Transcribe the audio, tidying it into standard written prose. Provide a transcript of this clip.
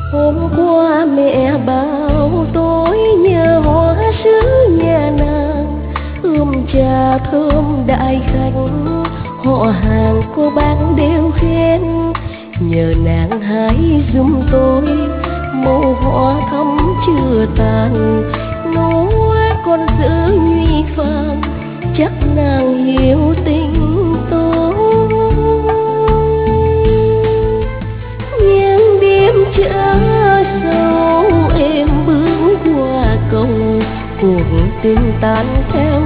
Hôm qua mẹ bảo tôi nhờ hoa sứ nhà nàng trà thơm đại khách, họ hàng cô bác đều khen. Nhờ nàng hái giùm tôi màu hoa thắm chưa tàn, núa còn giữ nhụy vàng, chắc nàng hiểu tình tôi. Nhưng đêm chợ sâu em bước qua cầu, cuộc tình tan theo